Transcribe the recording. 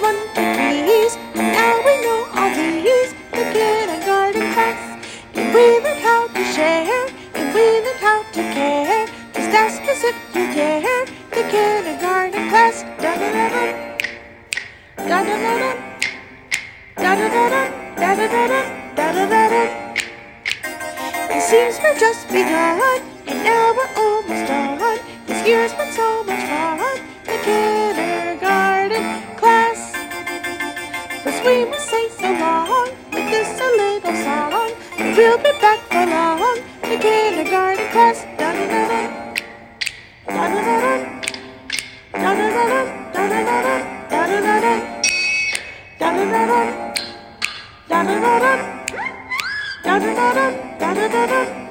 1, 2, 3s. And now we know all these. The kindergarten class. And we learned how to share. And we learned how to care. Just ask us if you dare. The kindergarten class. Da-da-da-da. Da-da-da-da. Da-da-da-da. Da-da-da-da. Da-da-da-da. It seems we've just begun, and now we're almost done. This year's been so much fun. The kindergarten class. But we must say so long with this a little song. But we'll be back for long. The kindergarten class. Da-da-da-da. Da-da-da-da. Da-da-da-da. Da-da-da-da. Da-da-da-da. Da-da-da-da. Da-da-da-da. Da-da-da-da. Da-da-da-da.